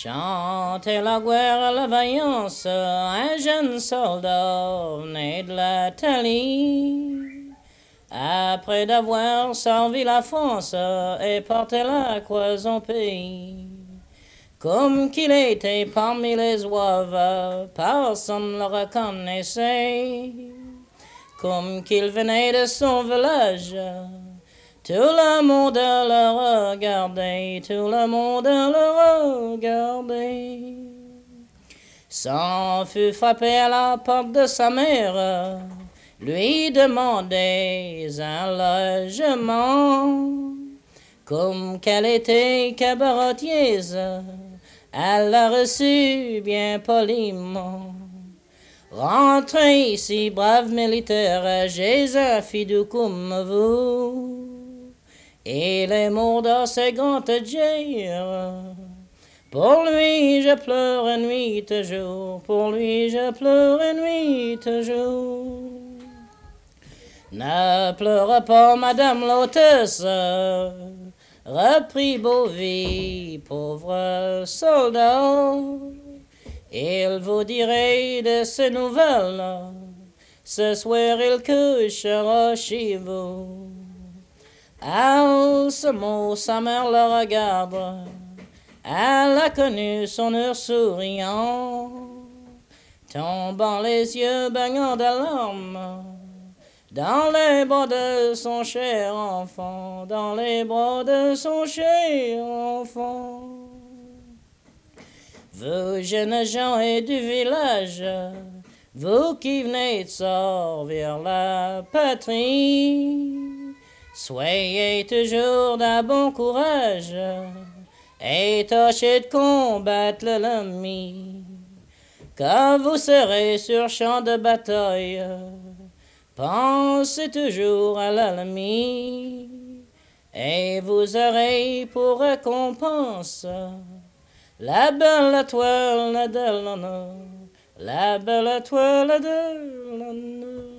Chantez la guerre, la vaillance, un jeune soldat né de l'Italie. Après d'avoir servi la France et porté la croix en pays. Comme qu'il était parmi les oives, personne ne le reconnaissait. Comme qu'il venait de son village, tout le monde le regardait, tout le monde le regardait. S'en fut frappé à la porte de sa mère, lui demandait un logement. Comme qu'elle était cabaretière, elle l'a reçu bien poliment. Rentrez ici, brave militaire, j'ai un fidou comme vous. Il est mort dans ses grandes guerres. Pour lui, je pleure nuit et jour. Pour lui, je pleure nuit et jour. Ne pleure pas, madame l'hôtesse, reprit Bovy, pauvre soldat. Il vous dirait de ces nouvelles, ce soir il couchera chez vous. À ce mot, sa mère le regarde, elle a connu son heure souriant, tombant les yeux baignant de larmes, dans les bras de son cher enfant, dans les bras de son cher enfant. Vous jeunes gens et du village, vous qui venez de servir la patrie, soyez toujours d'un bon courage et tâchez de combattre l'ennemi. Quand vous serez sur champ de bataille, pensez toujours à l'ennemi et vous aurez pour récompense la belle étoile de l'honneur, la belle étoile de l'honneur.